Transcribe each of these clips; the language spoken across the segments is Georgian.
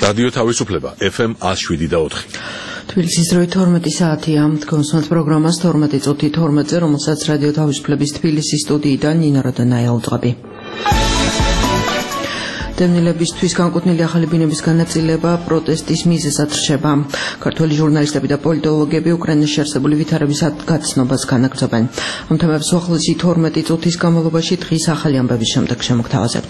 რადიო თავისუფლება FM 107.4. თბილისის დროით 12 საათია. კონსულტ პროგრამას 12 წუთი 12-ზე, რომელსაც რადიო თავისუფლების თბილისის სტუდიიდან ნინა როდანაია უძღვები. დევნილებისთვის განკუთვნილი ახალი ბინების განაწილება პროტესტის მიზეზად რჩება. ქართველი ჟურნალისტები და პოლიტოლოგები უკრაინაში არსებული ვითარების გაცნობას განაგრძობენ. ამ თემებს უახლოესი 12 წუთის განმავლობაში დღის ახალი ამბების შემდეგ შემოგთავაზებთ.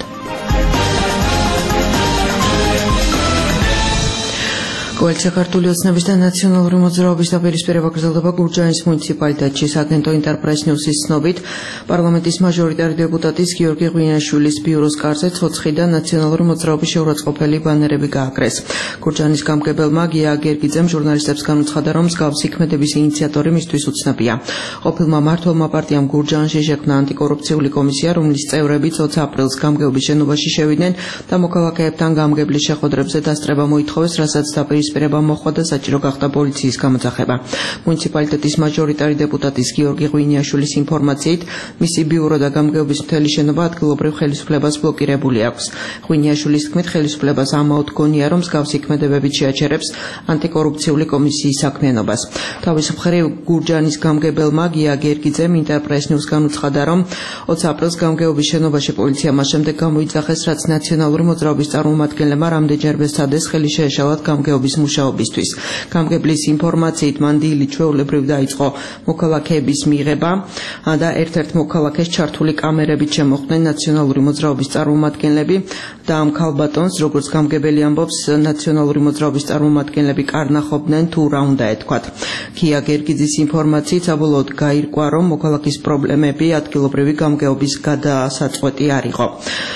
კოალიცია ქართული ოცნების და ნაციონალური მოძრაობის დაპირისპირება გრძელდება გურჯაანის მუნიციპალიტეტში. აგენტო ინტერპრეს ნიუსის ცნობით, პარლამენტის მაჟორიტარი დეპუტატის გიორგი ღვინიაშვილის ბიუროს კარზე ცოცხლიდან ნაციონალური მოძრაობის შეურაცხყოფელი ბანერები გააკრეს. გურჯაანის გამგებელმა გია გერგიძემ ჟურნალისტებს განუცხადა, რომ მსგავსი ქმედების ინიციატორი მისთვის უცნობია. ყოფილმა მმართველმა პარტიამ გურჯაანში შექმნა ანტიკორუფციული კომისია, რომლის წევრები 20 აპრილს გამგეობის შენობაში შევიდნენ და მოქალაქეებთან გამგებლის შეხვედრებზე დასწრება მოითხოვეს, რასაც დაპირისპირება მოხდა და საჭირო გახდა პოლიციის გამოძახება. მუნიციპალიტეტის მაჟორიტარი დეპუტატის გიორგი ღვინიაშვილის ინფორმაციით, მისი ბიურო და გამგეობის მთელი შენობა ადგილობრივ ხელისუფლებას ბლოკირებული აქვს. ღვინიაშვილის თქმით, ხელისუფლებას ამაოდ გონია, რომ მსგავსი ქმედებებით შეაჩერებს ანტიკორუფციული კომისიის საქმიანობას. თავის მხრივ, გურჯაანის გამგებელმა გია გერგიძემ ინტერპრეს ნიუს განუცხადა, რომ 20 აპრილს გამგეობის შენობაში პოლიცია მას შემდეგ გამოიძახეს, რაც ნაციონალური მოძრაობის წარმომადგენლებმა რამდენჯერმე სცადეს ხელი შეეშალათ გამგეობის მუშაობისთვის. გამგებლის ინფორმაციით, მან დილით ჩვეულებრივ დაიწყო მოქალაქეების მიღება და ერთ-ერთ მოქალაქეს ჩართული კამერებით შემოხვდნენ ნაციონალური მოძრაობის წარმომადგენლები და ამ ქალბატონს, როგორც გამგებელი ამბობს, ნაციონალური მოძრაობის წარმომადგენლები კარნახობდნენ თუ რა უნდა ეთქვათ. გია გერგიძის ინფორმაციით, საბოლოოდ გაირკვა, რომ მოქალაქის პრობლემები ადგილობრივი გამგეობის გადასაწყვეტი არ იყო.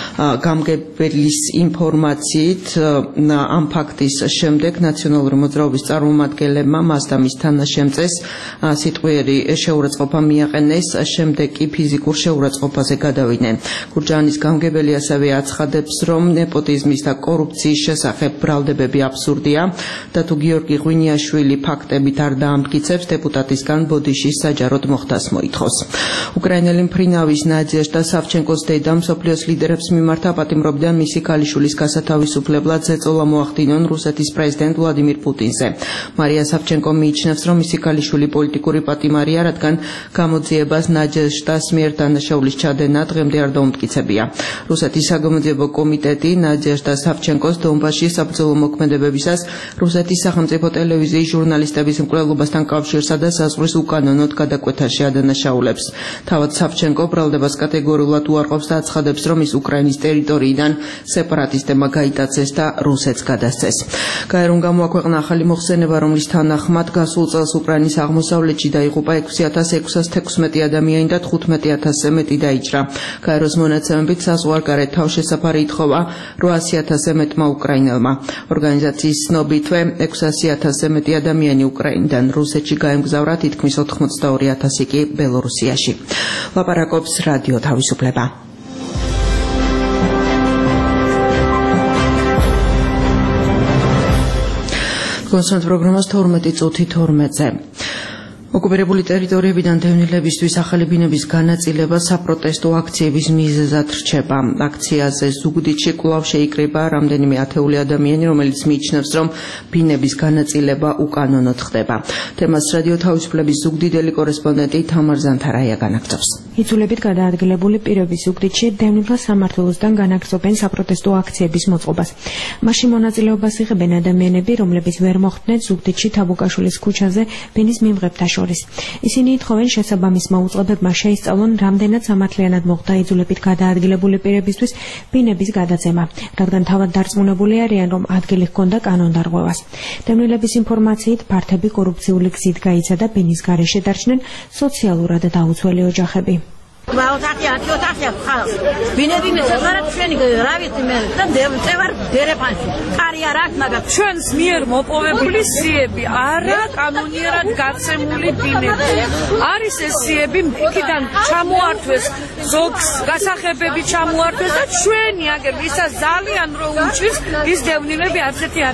გამგებლის ინფორმაციით, ამ ფაქტის შემდეგ ნაციონალური მოძრაობის წარმომადგენლებმა მას და მის თანაშემწეს სიტყვიერი შეურაცხყოფა მიაყენეს, შემდეგ კი ფიზიკურ შეურაცხყოფაზე გადავიდნენ. გურჯაანის გამგებელი ასევე აცხადებს, რომ ნეპოტიზმის და კორუფციის შესახებ ბრალდებები აბსურდია და თუ გიორგი ღვინიაშვილი ფაქტებით არ დაამტკიცებს, დეპუტატისგან ბოდიშის საჯაროდ მოხდას მოითხოვს. უკრაინელი მფრინავის ნადეჟდა სავჩენკოს დედა მსოფლიოს ლიდერებს მიმართ აპატიმრობდნენ მისი ქალიშვილის გასათავისუფლებლად ზეწოლა მოახდინონ რუსეთის პრეზიდენტ ვლადიმირ პუტინზე. მარია სავჩენკო მიიჩნევს, რომ მისი ქალიშვილი პოლიტიკური პატიმარია, რადგან გამოძიებას ნადეჟდას მიერ დანაშაულის ჩადენა დღემდე არ დაუმტკიცებია. რუსეთის საგამოძიებო კომიტეტი ნადეჟდა სავჩენკოს დონბასში საბრძოლო მოქმედებებისას რუსეთის სახელმწიფო ტელევიზიის ჟურნალისტების მკვლელობასთან კავშირსა და საზღვრის უკანონოდ გადაკვეთაში ადანაშაულებს. თავად სავჩენკო ბრალდებას კატეგორიულად უარყოფს და აცხადებს, რომ ის უკრაინის ტერიტორიიდან სეპარატისტებმა გაიტაცეს და რუსეთს გადასცეს. გაერომ გამოაქვეყნა ახალი მოხსენება, რომლის თანახმად გასულ წელს უკრაინის აღმოსავლეთში დაიღუპა 6616 ადამიანი და 15000-ზე მეტი დაიჭრა. გაეროს მონაცემებით საზღვარგარეთ თავშესაფარი ითხოვა 800000-ზე მეტმა უკრაინელმა. ორგანიზაციის ცნობითვე 600000-ზე მეტი ადამიანი უკრაინიდან რუსეთში გაემგზავრა, თითქმის 82000 კი ბელორუსიაში. ლაპარაკობს რადიო თავისუფლება. კონსულტ პროგრამას 12 წუთი 12-ზე. ოკუპირებული ტერიტორიებიდან დევნილებისთვის ახალი ბინების განაწილება საპროტესტო აქციების მიზეზად რჩება. აქციაზე ზუგდიდში კვლავ შეიკრიბა რამდენიმე ათეული ადამიანი, რომელიც მიიჩნევს, რომ ბინების განაწილება უკანონოდ ხდება. თემას რადიო თავისუფლების ზუგდიდელი კორესპონდენტი თამარ ზანთარაია განაგრძობს. იძულებით გადაადგილებული პირები ზუგდიდში დევნილთა სამმართველოსთან განაგრძობენ საპროტესტო აქციების მოწყობას. მასში მონაწილეობას იღებენ ადამიანები, რომლებიც ვერ მოხვდნენ ზუგდიდში თაბუკაშვილის ქუჩაზე ბინის მიმღებთა შორის. ისინი ითხოვენ შესაბამის მაუწყებლებმა შეისწავლონ, რამდენად სამართლიანად მოხდა იძულებით გადაადგილებული პირებისთვის ბინების გადაცემა, რადგან თავად დარწმუნებული არიან, რომ ადგილი ჰქონდა კანონდარღვევას. დევნილების ინფორმაციით, ფართები კორუფციული გზით გაიცადა ბინის გარეშე დარჩნენ სოციალურად დაუცველი ოჯახები. ბინები მეცებრად ჩვენი რა ვიცი მე და წევარ დერეფანში კარი არ აქვს, მაგრამ ჩვენს მიერ მოპოვებული სიები არა კანონიერად გაცემული ბინები არის. ეს სიები იქიდან ჩამოართვეს, ზოგს გასახებები ჩამოართვეს და ჩვენი აგები ისაც ძალიან რო უჩვის, ის დევნილები არც ერთი არ არის.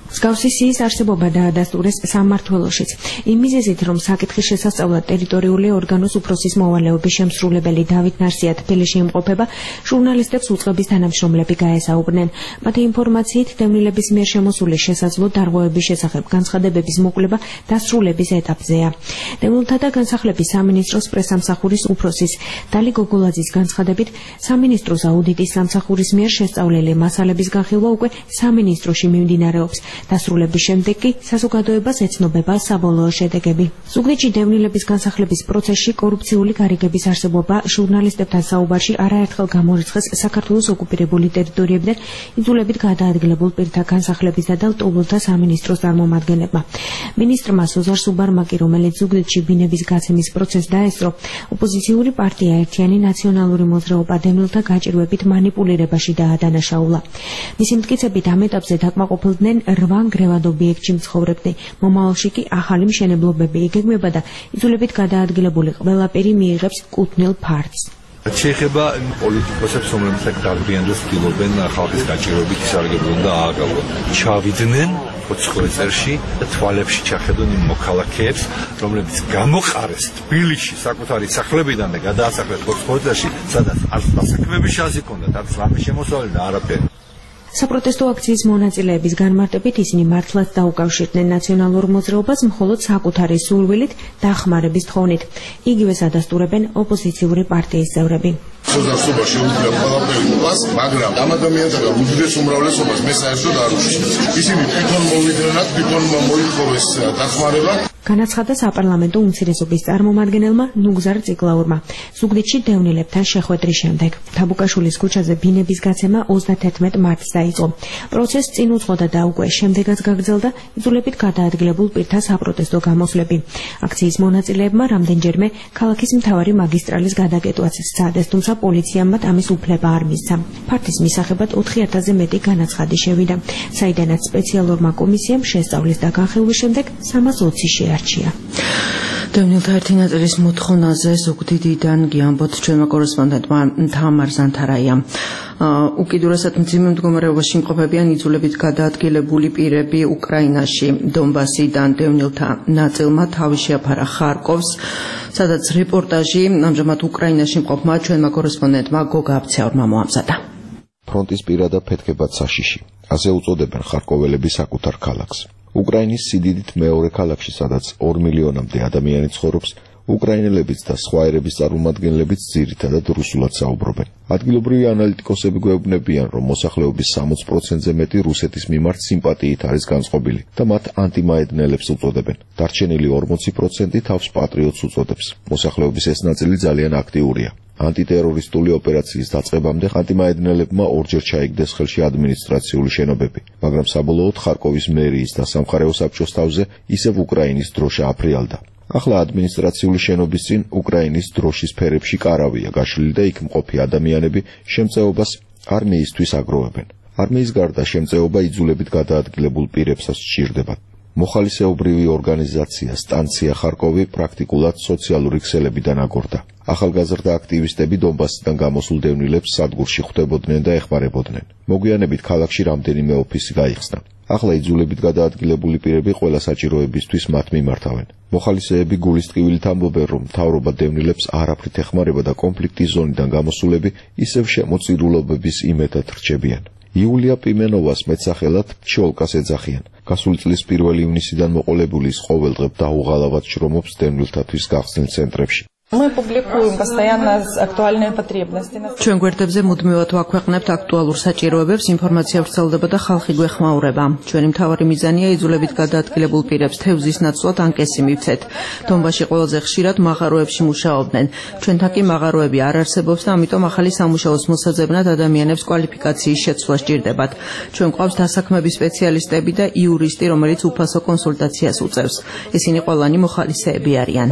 მსგავსი სიის არსებობა დაადასტურეს სამმართველოშიც. იმ მიზეზით, რომ საკითხის შესასწავლად ტერიტორიული ორგანოს უფროსის მოვალეობის შემსრულებელი დავით ნარსია თბილისში იმყოფება, ჟურნალისტებს უწყების თანამშრომლები გაესაუბრნენ. მათი ინფორმაციით, დევნილების მიერ შემოსული შესაძლო დარღვევების შესახებ განცხადებების მოკვლევა დასრულების ეტაპზეა. დევნილთა და განსახლების სამინისტროს პრესამსახურის უფროსის დალი გოგოლაძის განცხადებით, სამინისტროს აუდიტის სამსახურის მიერ შესწავლილი მასალების განხილვა უკვე სამინისტროში მიმდინარეობს. დასრულების შემდეგ კი საზოგადოებას ეცნობება საბოლოო შედეგები. ზუგდიდში დევნილების განსახლების პროცესში კორუფციული გარიგების არსებობა ჟურნალისტებთან საუბარში არაერთხელ გამორიცხეს საქართველოს ოკუპირებული ტერიტორიებიდან იძულებით გადაადგილებულ პირთა განსახლების და ლტოლვილთა სამინისტროს წარმომადგენლებმა. მინისტრმა სოზარ სუბარმაკი, რომელიც ზუგდიდში ბინების გაცემის პროცესს დაესწრო, ოპოზიციური პარტია ერთიანი ნაციონალური მოძრაობა დევნილთა გაჭირვებით მანიპულირებაში დაადანაშაულა. მისი მტკიცებით ამ ეტაპზე დაკმაყოფილდნენ 8 ნგრევად ობიექტში მცხოვრებნი. მომავალში კი ახალი მშენებლობები იგეგმება და იძულებით გადაადგილებული ყველაფერი მიიღებს კუთვნილ ფარდს. შეიძლება პოლიტიკოსებს, რომლებიც დარბიანდეს ცდილობენ ხალხის გაჭირვებით ისარგებლონ და ააგავონ. ჩავიდნენ 20 წელში და თვალებში ჩახედონ იმ მოქალაქეებს, რომლებიც გამოყარეს თბილისში საკუთარი სახლებიდან და გადაასახლეს 20 წელში, სადაც არც დასაქმების შანსი ჰქონდათ, არც რამე შემოსავალი და არაფერი. საპროტესტო აქციის მონაწილეების განმარტებით ისინი მართლაც დაუკავშირდნენ ნაციონალურ მოძრაობას მხოლოდ საკუთარი სურვილით დახმარების თხოვნით. იგივეს ადასტურებენ ოპოზიციური პარტიის წევრები. სოზარსობა შეუძლია ყველაფერს, მაგრამ ამ ადამიანთა უდიდეს უმრავლესობას მე საერთოდ არ უშიშნებს. ისინი თვითონ მოვიდნენ, თვითონ მოითხოვეს დახმარება. განაცხადა საპარლამენტო უმცირესობის წარმომადგენელმა ნუგზარ ციკლაურმა. ზუგდიდში დევნილებთან შეხვედრის შემდეგ თაბუკაშვილის ქუჩაზე ბინების გაცემა 31 მარტს დაიწყო. პროცესს წინ უძღოდა და უკვე შემდეგაც გაგრძელდა იძულებით გადაადგილებულ პირთა საპროტესტო გამოსვლები. აქციის მონაწილეებმა რამდენჯერმე ქალაქის მთავარი მაგისტრალის გადაკეტვაც სცადეს, თუმცა პოლიციამ მათ ამის უფლება არ მისცა. ფაქტის მისაღებად 4000-ზე მეტი განაცხადი შევიდა, საიდანაც სპეციალურმა კომისიამ შესწავლის და განხილვის შემდეგ 320 შეარჩია. დევნილთა ერთი ნაწილის მოთხოვნაზე ზუგდიდიდან გიამბოთ ჩვენმა კორესპონდენტმა თამარ ზანთარაიამ. უკიდურესად მძიმე მდგომარეობაში იმყოფებიან იძულებით გადაადგილებული პირები უკრაინაში. დონბასიდან დევნილთა ნაწილმა თავი შეაფარა ხარკოვს, სადაც რეპორტაჟი ამჟამად უკრაინაში მყოფმა ჩვენმა კორესპონდენტმა გოგა აბცეორმა მოამზადა. ფრონტის პირადა ფეთქებად საშიში. ასე უწოდებენ ხარკოველები საკუთარ ქალაქს. უკრაინის სიდიდით მეორე ქალაქში, სადაც 2 მილიონამდე ადამიანი ცხოვრობს, უკრაინელებიც და სხვა ერების წარმომადგენლებიც ძირითადად რუსულად საუბრობენ. ადგილობრივი ანალიტიკოსები გვეუბნებიან, რომ მოსახლეობის 60%-ზე მეტი რუსეთის მიმართ სიმპათიით არის განწყობილი და მათ ანტიმაედნელებს უწოდებენ. დარჩენილი 40% თავს პატრიოტს უწოდებს. მოსახლეობის ეს ნაწილი ძალიან აქტიურია. ანტიტერორისტული ოპერაციის დაწყებამდე ანტიმაედნელებმა ორჯერ ჩაიგდეს ხელში ადმინისტრაციული შენობები, მაგრამ საბოლოოდ ხარკოვის მერიის და სამხარეო საბჭოს თავზე ისევ უკრაინის დროშა აფრიალდა. ახლა ადმინისტრაციული შენობის წინ უკრაინის დროშის ფერებში კარავია გაშლილი და იქ მყოფი ადამიანები შემწეობას არმიისთვის აგროვებენ. არმიის გარდა შემწეობა იძულებით გადაადგილებულ პირებსაც სჭირდება. მოხალისეობრივი ორგანიზაცია სტანცია ხარკოვი პრაქტიკულად სოციალური ქსელებიდან აგორდა. ახალგაზრდა აქტივისტები დონბასიდან გამოსულ დევნილებს სადგურში ხვდებოდნენ და ეხმარებოდნენ. მოგვიანებით ქალაქში რამდენიმე ოფისი გაიხსნა. ახლა იძულებით გადაადგილებული პირები ყველა საჭიროებისთვის მათ მიმართავენ. მოხალისეები გულისწყვილით ამბობენ, რომ მთავრობა დევნილებს არაფრით ეხმარება და კონფლიქტის ზონიდან გამოსულები ისევ შემოწირულობების იმედად რჩებიან. იულია პიმენოვას მეტსახელად ჩოლკას ეძახიან. გასული წლის 1 ივნისიდან მოყოლებული ის ყოველდღე დაუღალავად შრომობს დევნილთათვის გახსნილ ცენტრებში. Мы публикуем постоянно актуальные потребности. ჩვენ გვერდებზე მუდმივად ვაქვეყნებთ აქტუალურ საჭიროებებს, ინფორმაცია ვრცელდება და ხალხი გვეხმაურება. ჩვენი მთავარი მიზანია იძულებით გადაადგილებულ პირებს თევზის ნაცვლად ანკესი მივცეთ. დონბასში ყველაზე ხშირად მაღაროებში მუშაობდნენ. ჩვენთან კი მაღაროები არ არსებობს და ამიტომ ახალი სამუშაოს მოსაძებნად ადამიანებს კვალიფიკაციის შეცვლა სჭირდებათ. ჩვენ გვყავს დასაქმების სპეციალისტები და იურისტი, რომელიც უფასო კონსულტაციას უწევს. ისინი ყველანი მოხალისეები არიან.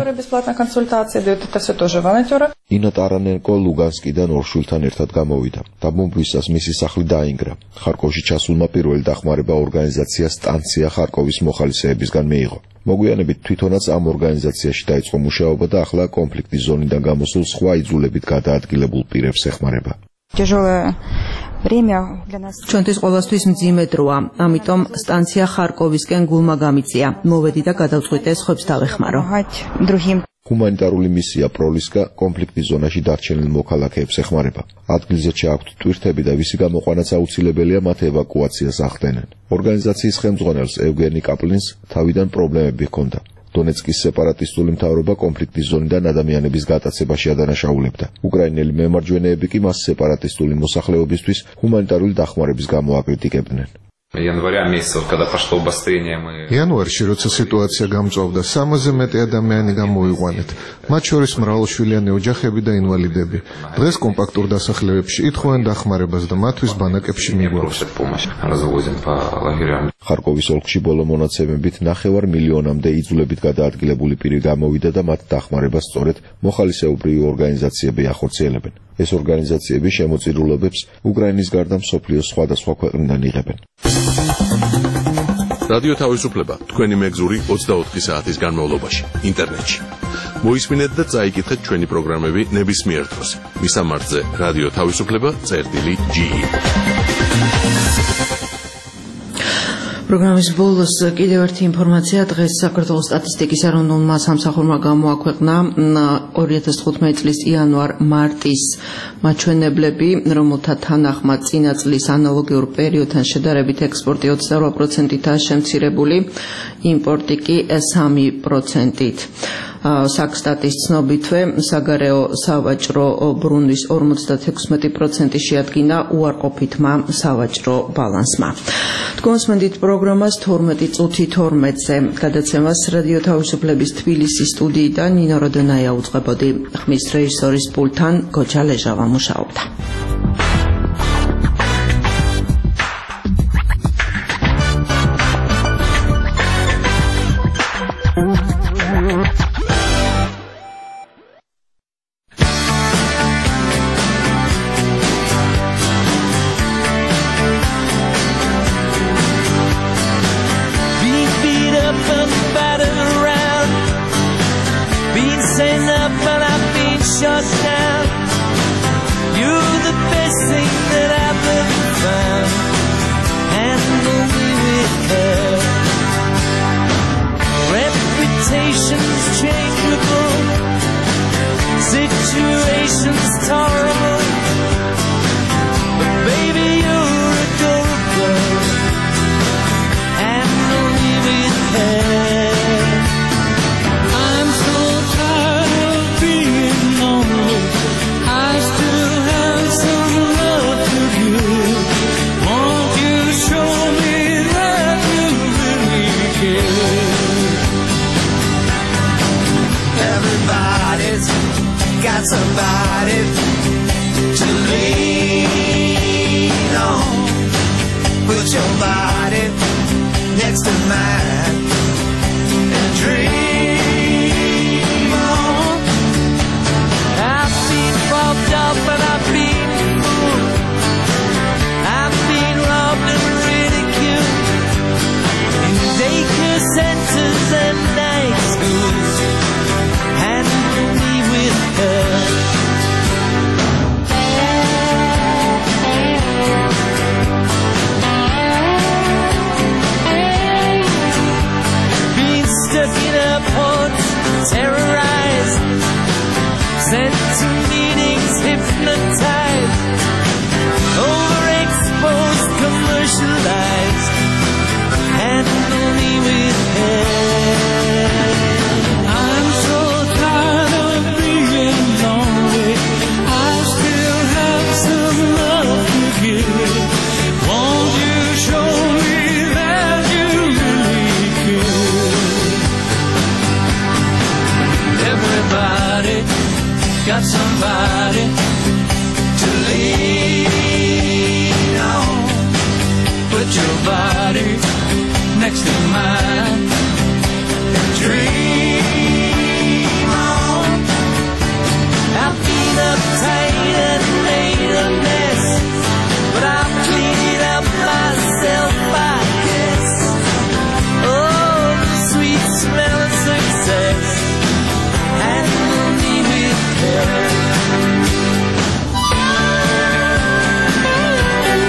ინა ტარანენკო ლუგანსკიდან ორ შვილთან ერთად გამოვიდა. დაბომბვისას მისი სახლი დაინგრა. ხარკოვში ჩასულმა პირველი დახმარება ორგანიზაცია სტანცია ხარკოვის მოხალისეებისგან მიიღო. მოგვიანებით თვითონაც ამ ორგანიზაციაში დაიწყო მუშაობა და ახლა კონფლიქტის ზონიდან გამოსულ სხვა იძულებით გადაადგილებულ პირებს ეხმარება. время для нас. ჩვენთვის ყოველთვის მძიმე დროა, ამიტომ სტანცია ხარკოვისკენ გულმა გამიწია. მოვედი და გადავწყვიტე სხვებს დავეხმარო. Другим. ჰუმანიტარული მისია პროლისკა კონფლიქტის ზონაში დარჩენილ მოქალაქეებს ეხმარება. ადგილზე ჩააქვთ ტვირთები და ვისი გამოყვანაც აუცილებელია მათ ევაკუაციას ახდენენ. ორგანიზაციის ხელმძღვანელს ევგენი კაპლინს თავიდან პრობლემები ჰქონდა. დონეცკის სეპარატისტული მთავრობა კონფლიქტის ზონიდან ადამიანების გატაცებაში ადანაშაულებდა. უკრაინელი მემარჯვენეები კი მას სეპარატისტული მოსახლეობისთვის ჰუმანიტარული დახმარების გამო აკრიტიკებდნენ. იანვარში, როცა სიტუაცია გამწვავდა, 60-ზე მეტი ადამიანი გამოიყვანეთ, მათ შორის მრავალშვილიანი ოჯახები და ინვალიდები. დღეს კომპაქტურ დასახლებებში ითხოვენ დახმარებას და მათთვის ბანაკებში მიგვაქვს. ხარკოვის ოლქში ბოლო მონაცემებით 9 მილიონამდე იძულებით გადაადგილებული პირი გამოვიდა და მათ დახმარებას სწორედ მოხალისეობრივი ორგანიზაციები ახორციელებენ. ეს ორგანიზაციები შემოწირულობებს უკრაინის გარდა მსოფლიოს სხვადასხვა ქვეყნიდან იღებენ. რადიო თავისუფლება თქვენი მეგზური 24 საათის განმავლობაში ინტერნეტში. მოისმინეთ და წაიკითხეთ ჩვენი პროგრამები ნებისმიერ დროს. მისამართზე რადიო თავისუფლება.ge. პროგრამის ბოლოს კიდევ ერთი ინფორმაცია. დღეს საქართველოს სტატისტიკის ეროვნულმა სამსახურმა გამოაქვეყნა 2015 წლის იანვარ-მარტის მაჩვენებლები, რომელთა თანახმად წინა წლის ანალოგიურ პერიოდთან შედარებით ექსპორტი 28%-ით შემცირებული, იმპორტი კი 3%-ით. საქსტატის ცნობითვე საგარეო სავაჭრო ბრუნვის 56% შეადგინა უარყოფითმა სავაჭრო ბალანსმა. თქვენსმენდით პროგრამას 12:12-ზე გადაცემას რადიო თავისუფლების თბილისის სტუდიიდან ნინო როდონაია უწყებოდი. ხმის რეჟისორის პულტთან გოჯა ლეჟავა მუშაობდა. Somebody to lean on. Put your body next to mine and dream on. I've been robbed up and I've been fooled. I've been robbed and ridiculed in daycare centers and night schools. Handle me with her. Terrorized, sent to meetings, hypnotized, overexposed, commercialized, handle me with care. I'm so tired of being lonely. I still have some love to give. Won't you show me that you really care? Everybody got somebody to lean on. Put your body next to mine and dream on. I've been uptight and made a mess, but I've cleaned up myself, I guess. Oh, the sweet smell of success. Handle me with her.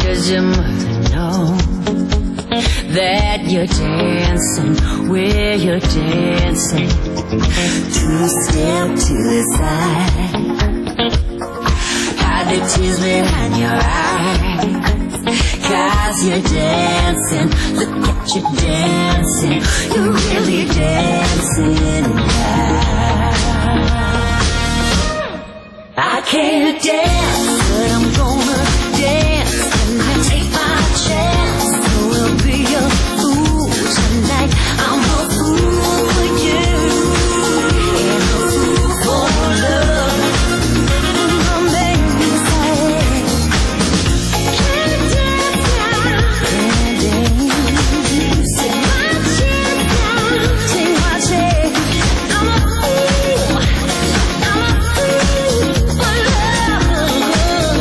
Does your mother know that you're dancing, where you're dancing? 2 step to the side, hide the tears behind your eyes, 'cause you're dancing, look at you dancing, you're really dancing now. I can't dance, but I'm gonna dance, and I take my chance, so we'll be a fool tonight. I'm a fool for you, and a fool for love. Make me say, can't dance now, can't dance. Take my chance now, take my chance. I'm a fool, I'm a fool for love.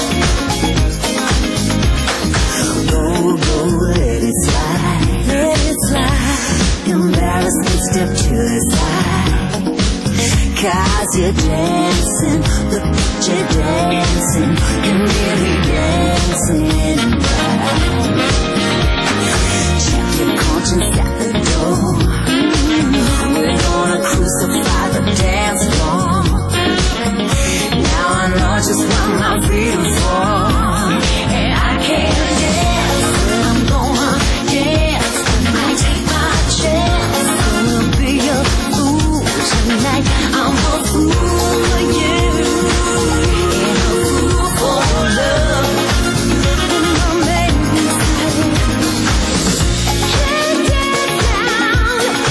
Go, let it slide, let it slide. Embarrassment, step to the side, 'cause you're dancing, look at you dancing, you're really dancing right. Check your conscience at the door, we're gonna crucify the dance floor. Now I know just what my feet are for, and I can't dance, but I'm gonna dance, I take my chance, I'll be a fool tonight. I'm a fool for you, and a fool for love. Make me say, can't dance now,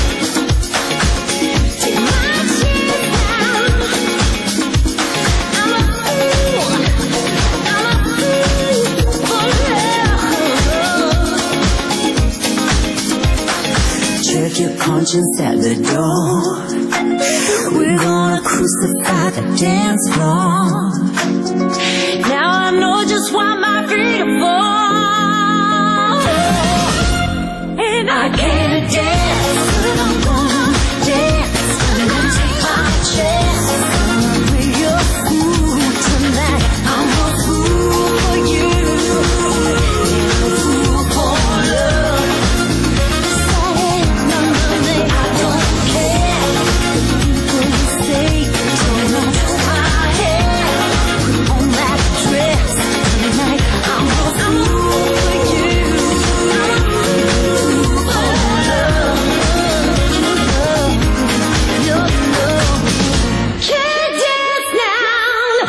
take my chance now. I'm a fool for love. Check your conscience at the door, we're gonna crucify the dance floor. Now I know just why my feet are for, and I can't dance, but I'm gonna dance, and I take my chance, I'll be a fool tonight. I'm a fool for you, and a fool for love. So I don't care, people say, turn on my hair, put on that dress tonight. I'm a fool for you, I'm a fool for love, your love. Can't dance now.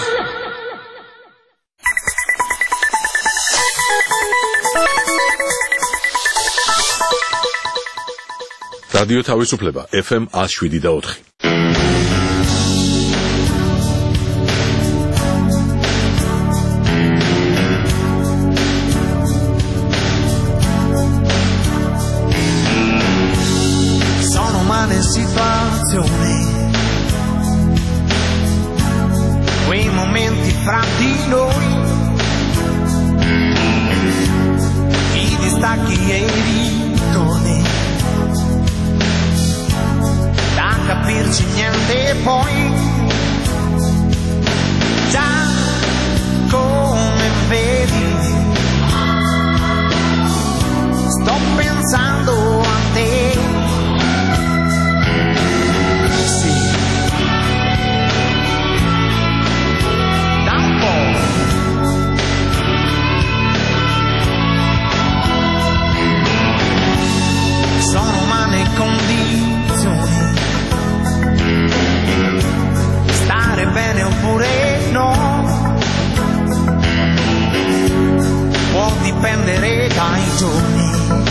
რადიო თავისუფლება FM 107.4. Sono umane situazioni, quei momenti fra di noi, i distacchi e i ritorni, da capirci niente poi, già come vedi, sto pensando a te. Sì, da un po'. Sono umane condizioni, stare bene oppure no, può dipendere dai giorni,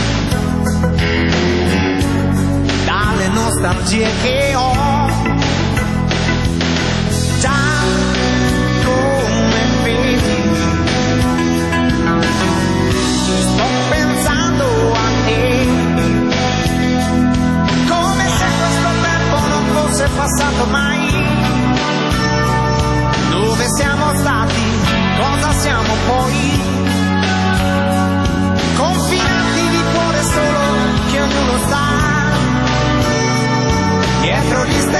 dalle nostalgie che ho, già come vedi, sto pensando a te, come se questo tempo non fosse passato mai. Dove siamo stati, cosa siamo poi, confinati di cuore solo che ognuno sta dietro gli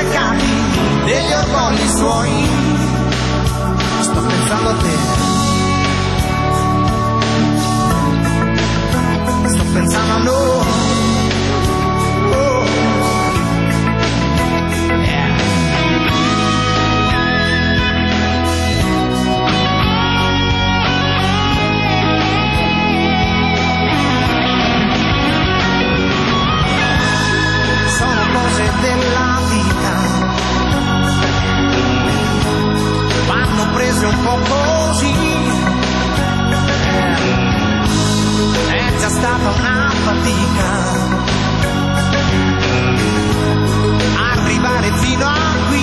stata una fatica arrivare fino a qui.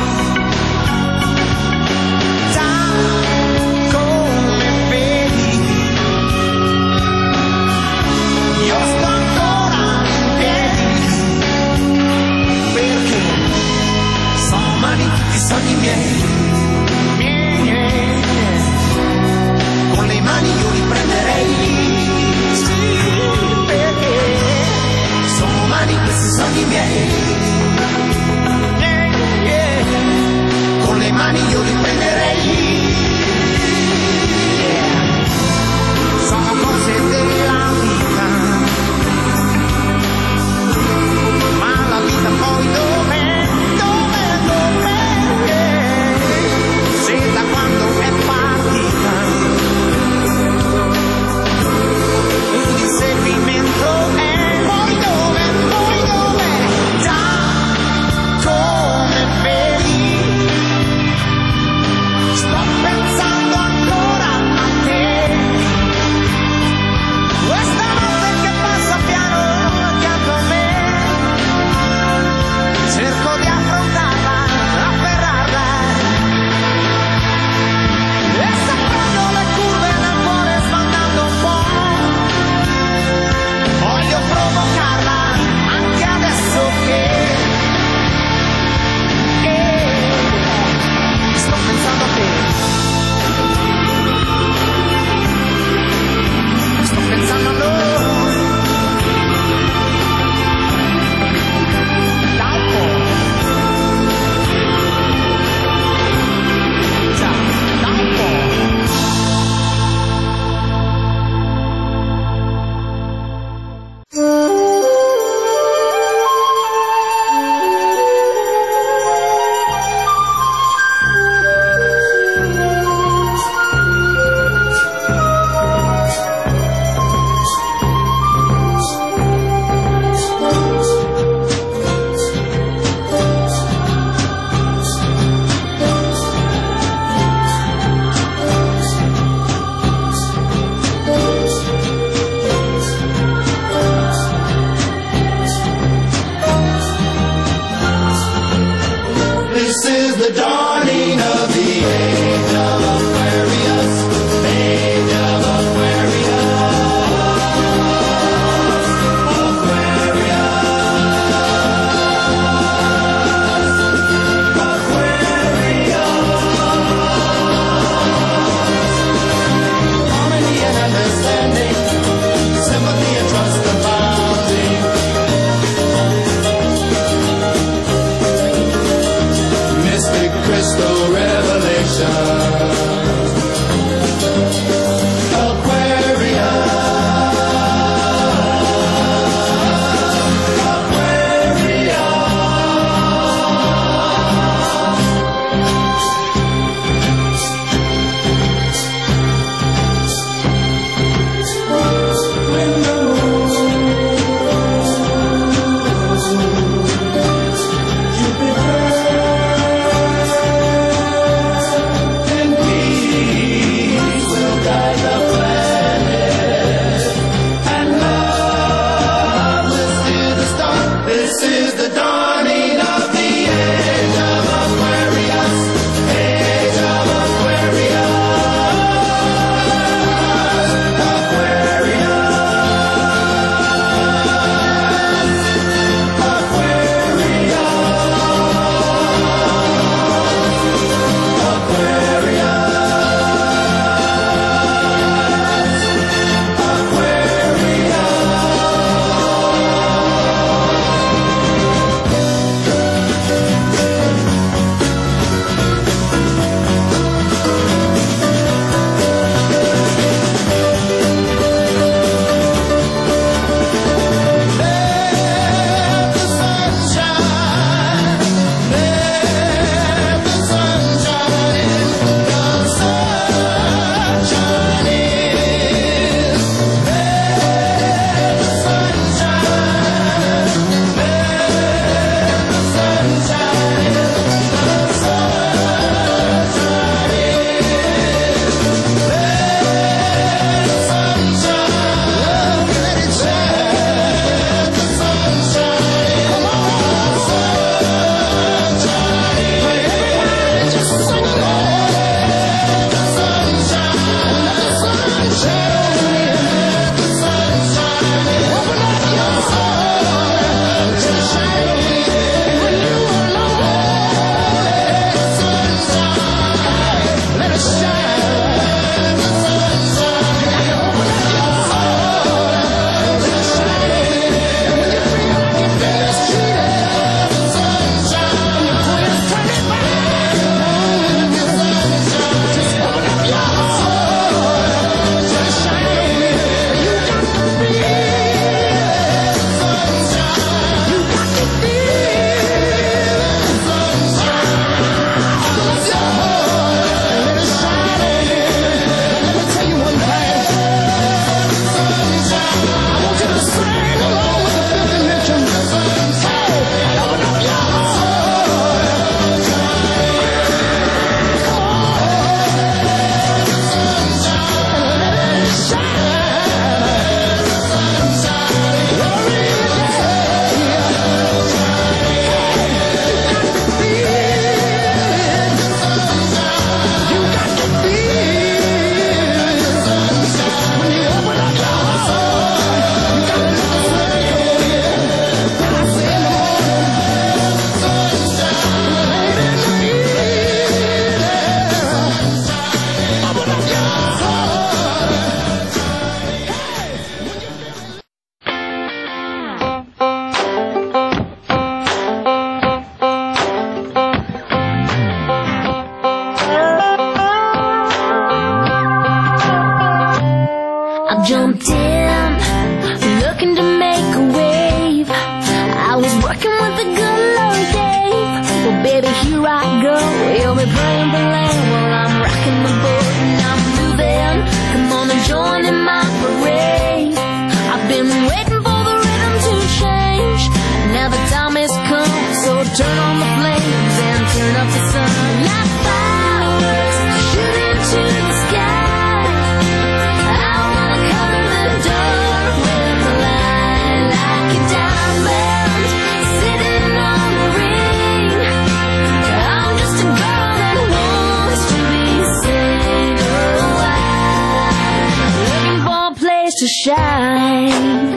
Come vedi, io sto ancora in piedi, perché sono umani tutti i sogni miei. Con le mani io riprenderei, sì, perché to shine.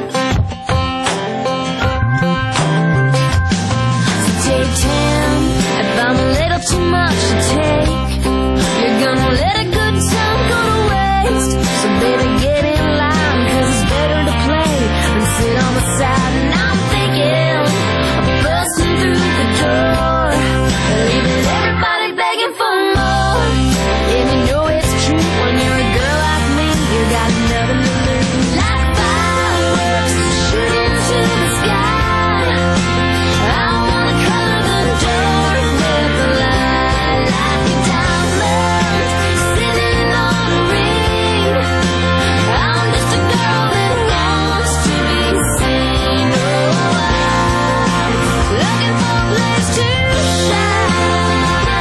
So take 10 if I'm a little too much to take. You're gonna let a good time go to waste. So baby, get in line, 'cause it's better to play than sit on the side. And I'm thinking of busting through the door, leaving everybody begging for more. And you know it's true when you're a girl like me, you got nothing to lose. Like fireworks shooting to the sky, I wanna color the dark with the light. Like a diamond sitting on a ring, I'm just a girl that wants to be seen. Oh, I'm looking for a place to shine.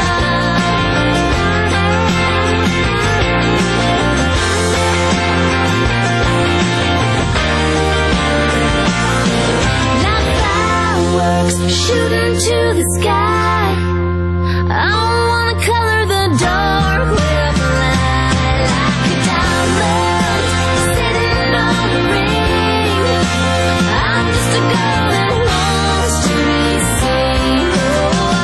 Like fireworks shooting to the sky, I wanna color the dark with the light. Like a diamond sitting on a ring, I'm just a girl that wants to be seen. Oh,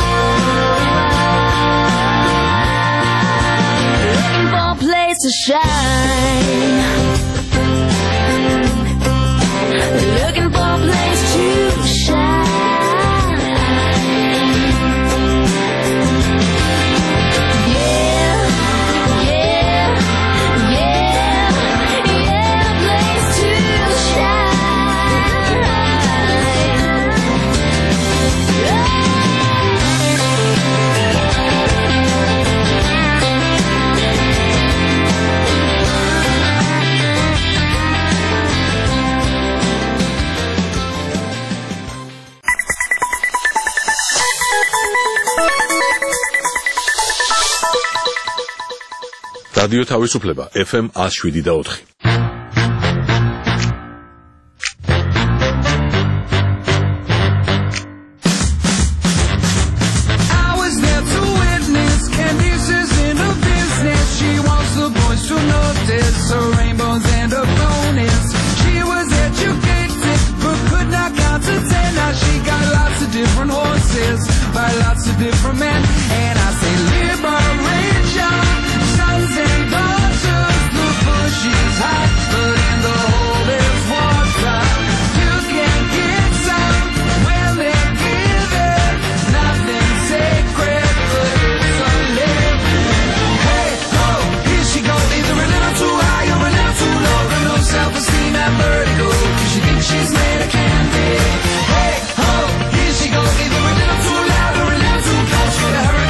I'm looking for a place to shine. Looking for a place to shine. Yeah, yeah, yeah, yeah, a place to shine. რადიო თავისუფლება FM 107.4. I was there to witness Candice's inner business. She wants the boys to notice her rainbows and her bonus. She was educated but could not count to 10. Now she got lots of different horses by lots of different men. And I say liberation, sons and daughters. The bush is hot, but in the hole there's water. You can get some when they're given. Nothing sacred, but it's a living. Hey, ho, here she goes. Either a little too high or a little too low. Got no self-esteem and vertigo, 'cause she thinks she's made of candy. Hey, ho, here she goes. Either a little too loud or a little too close. Get a hurry.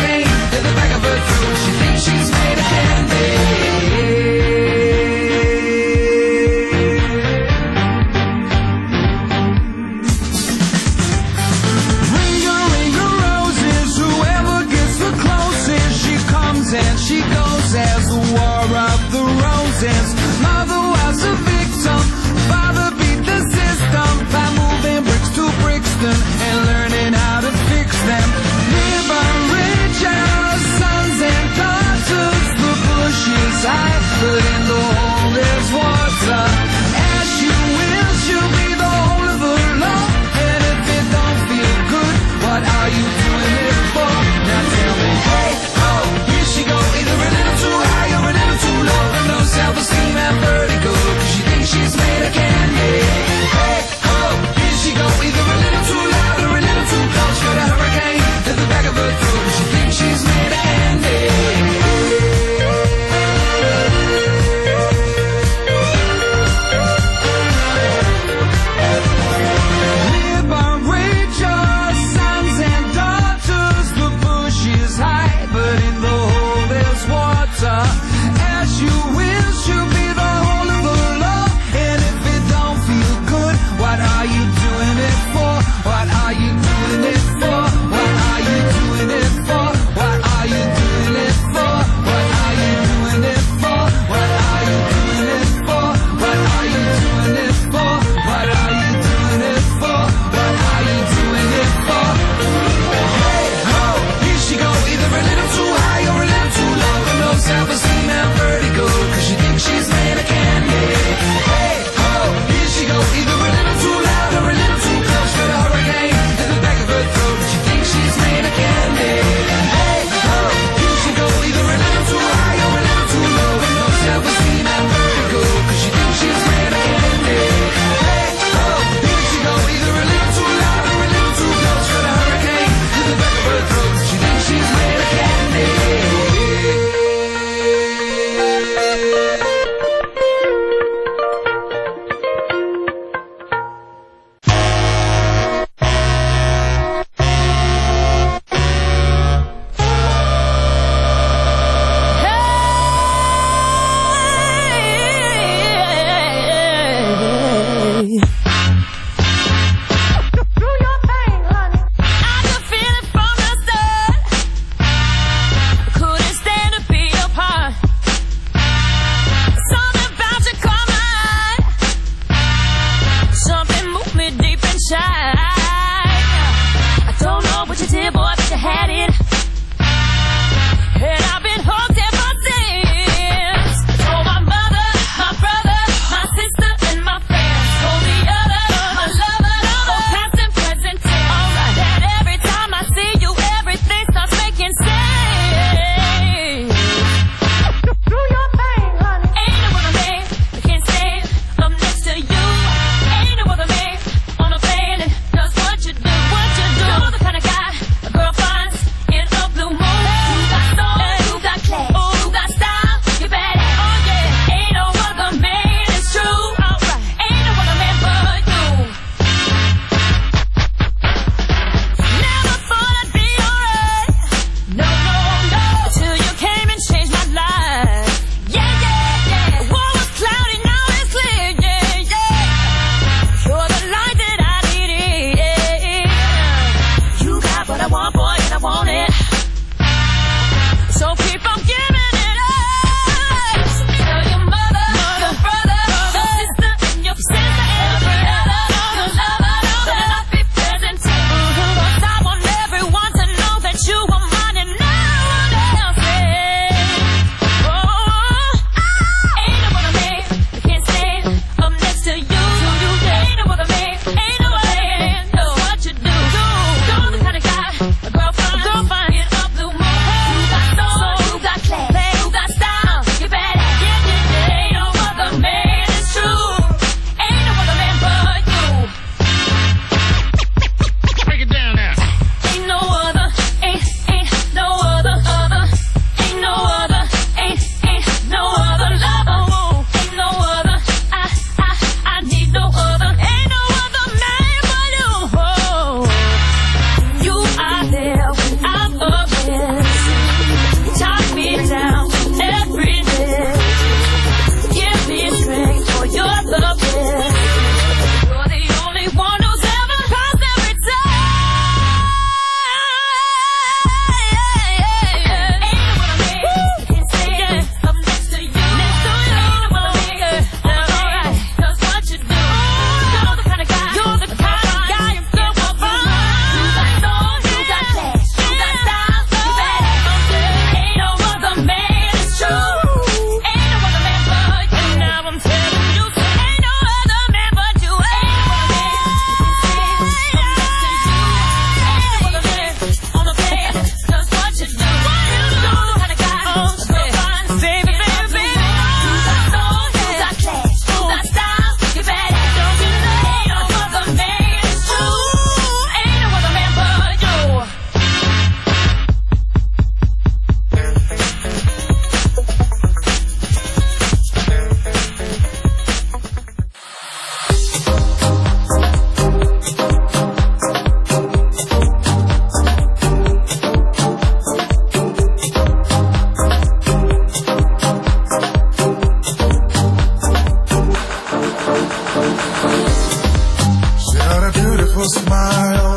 She had a beautiful smile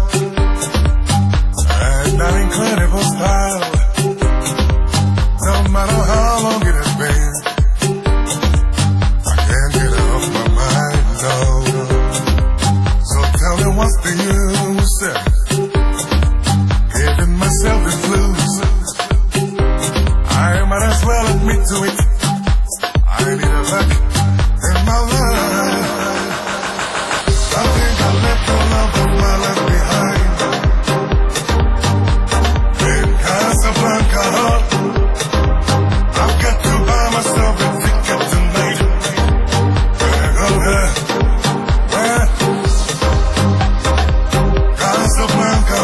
and an incredible style. No matter how long it has been, I can't get her off my mind, no. So tell me what's the use? Giving myself the blues. I might as well admit to it. I need a luck in my life. I think I left the love of my life behind in Casablanca. I've got to buy myself a ticket tonight. Where go there? Where? Casablanca.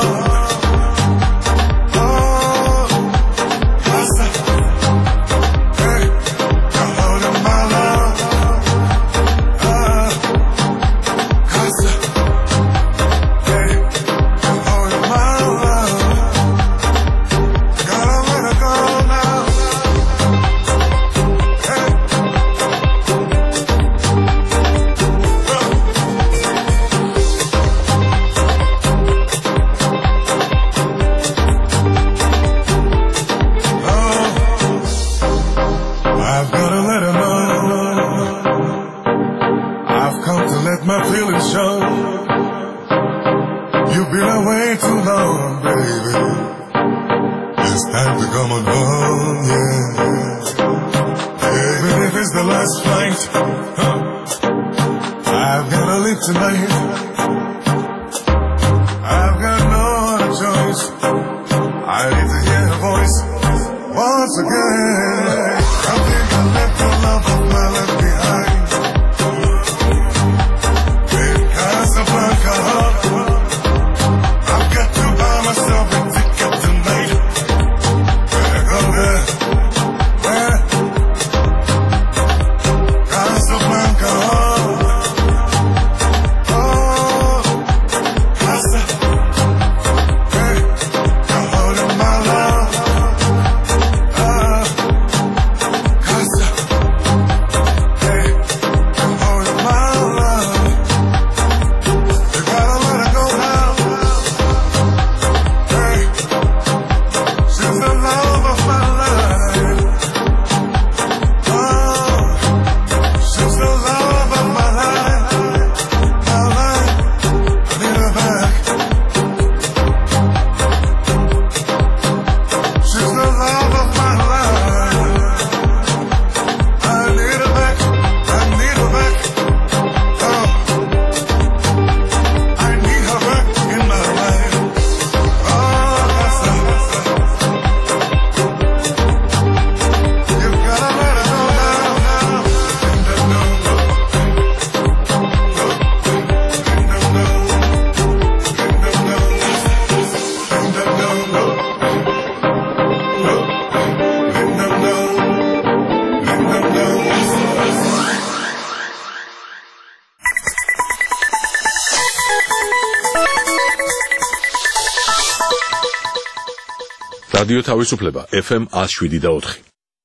რადიო თავისუფლება FM 107.4.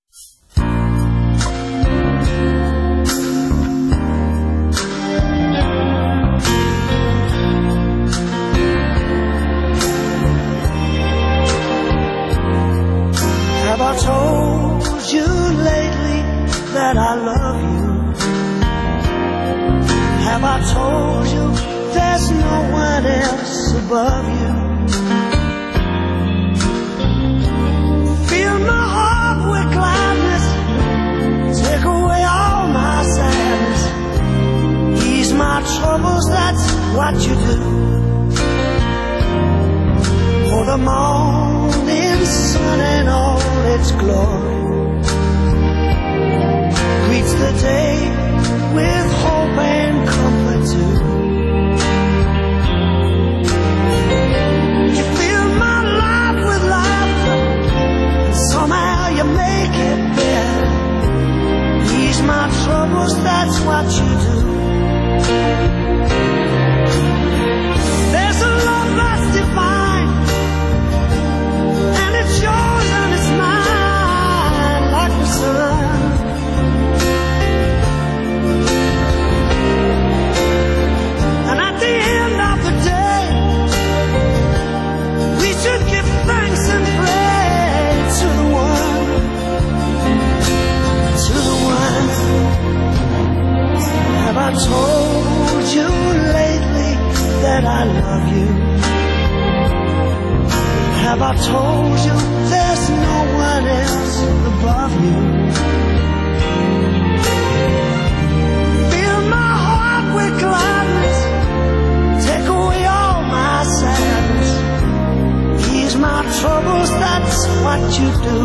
Have I told you lately that I love you? Have I told you there's no one else above you? Fill my heart with gladness, take away all my sadness, ease my troubles, that's what you do. For the morning sun and all its glory greets the day with hope and comfort too. You fill my life with laughter, somehow you make it better. Ease my troubles, that's what you do. There's a love that's divine, and it's yours and it's mine. told you lately that I love you? Have I told you there's no one else above you? Fill my heart with gladness, take away all my sadness, ease my troubles, that's what you do.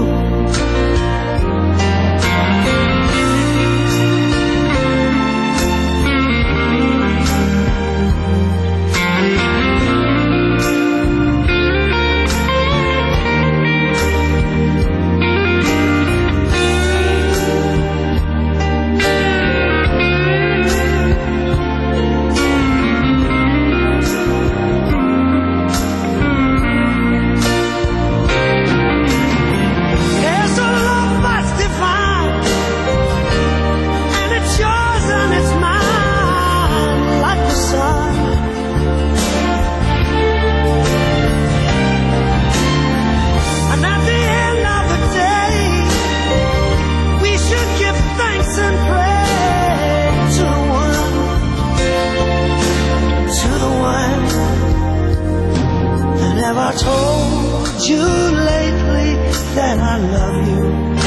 I told you lately that I love you?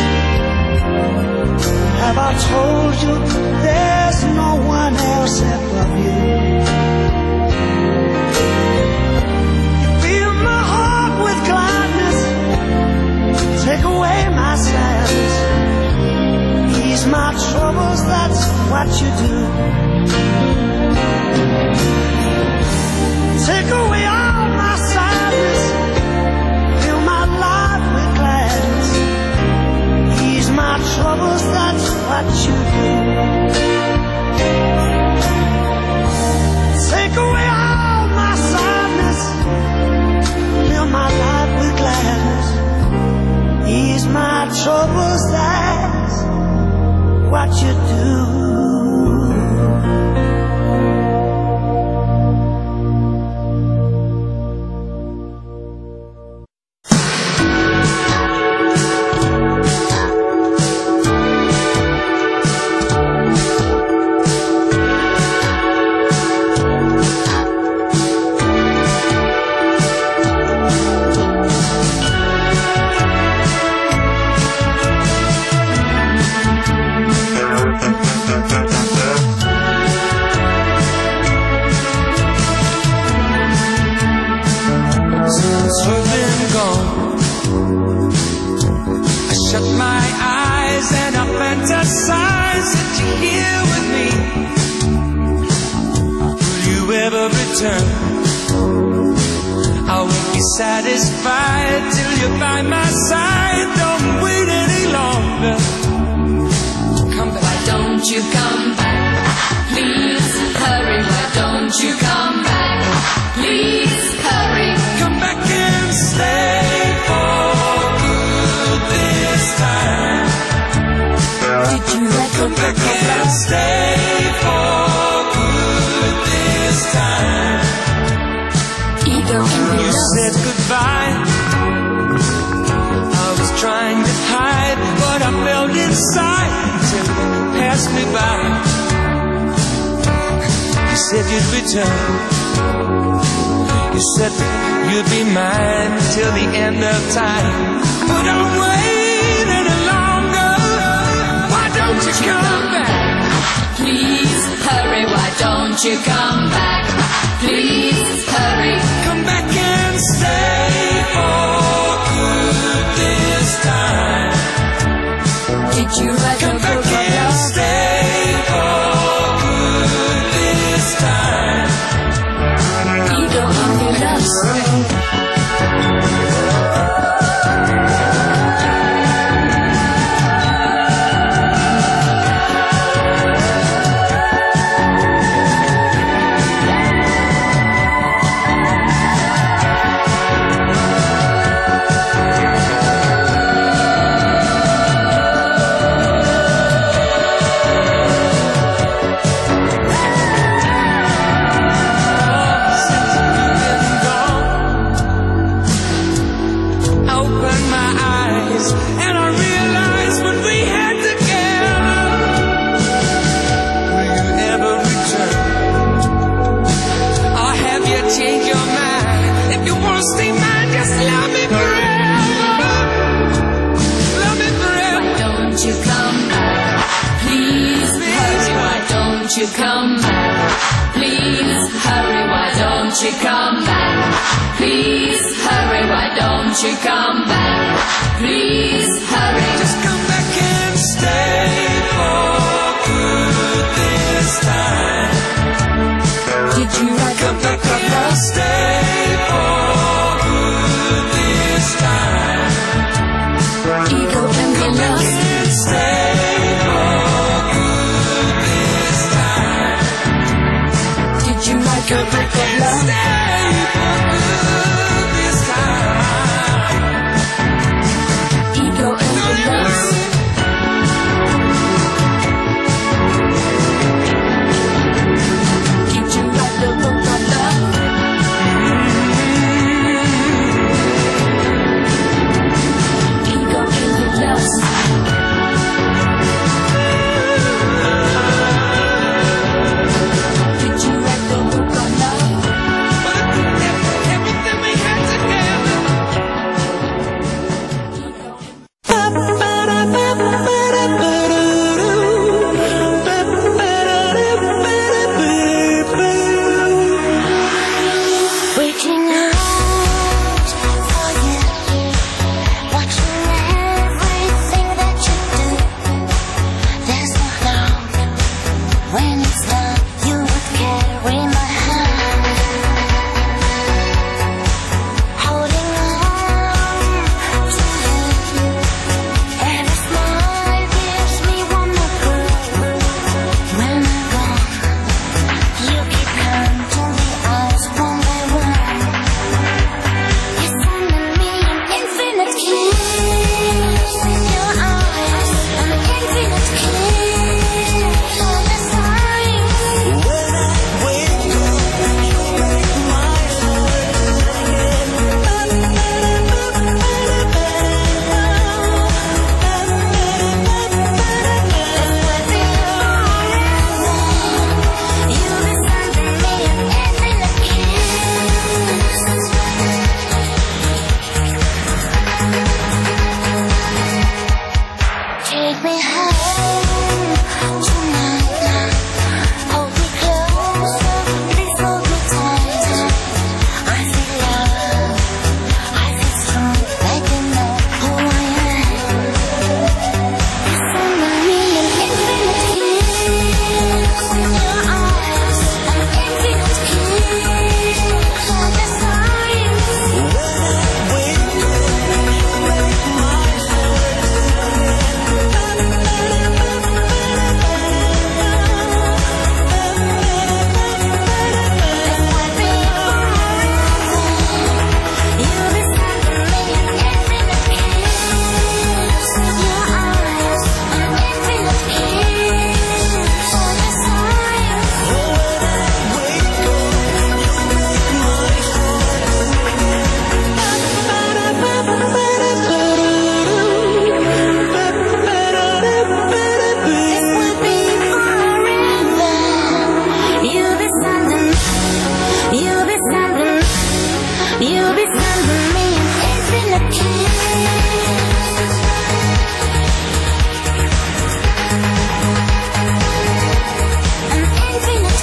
Have I told you there's no one else above you? Fill my heart with gladness, take away my sadness, ease my troubles, that's what you do. Take away all my sadness, fill my life with gladness, ease my troubles, that's what you do. Take away all my sadness, fill my life with gladness, ease my troubles, that's what you do. Satisfied till you're by my side. Don't wait any longer. Come back. Why don't you come back? Please hurry. Why don't you come back? Please hurry. Come back and stay for good this time. Did you come back and stay for good this time? You said goodbye. I was trying to hide what I felt inside until you passed me by. You said you'd return. You said that you'd be mine till the end of time. But don't wait any longer. Why don't you come back? Please hurry. Why don't you come back? Please hurry. Come back and stay for good this time. Did you ever come back and stay for good this time? You don't have to love. come back? Please hurry, why don't you come back? Please hurry, why don't you come back? Please hurry. Just come back and stay for good this time. Did you write Come back and stay for good this time. ego and the lust? And stay for good this time. Did you write Come back and stay for good this time. ego and the lust? Did you write the book of love? Ego and the lust? Did you write the book of love? Everything we had together. Reaching out for you, watching everything that you do. There's no doubt when it's done, you would carry my hand, holding on to you. Every smile gives me one more clue. When I'm gone, you keep counting the hours one by one. You're sending me an infinite kiss in your eyes, an infinite kiss all the time. When I wake up, you make my heart singing. You'll be sending me an infinite kiss. Take me home tonight. Hold me closer, please hold me tight. I feel love, I feel strong, like you know who I am. You're sending me an infinite kiss in your eyes, an infinite kiss all the time. When I wake up, you make my heart You'll be sending me an infinite kiss in your eyes, an infinite kiss all the time. When I wake up, you make my This will be forever. You'll be sending me an infinite kiss. An infinite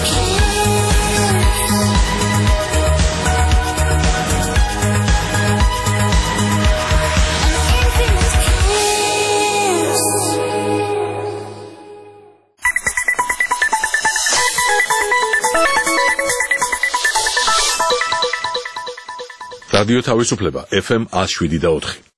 რადიო თავისუფლება FM 107 და 4.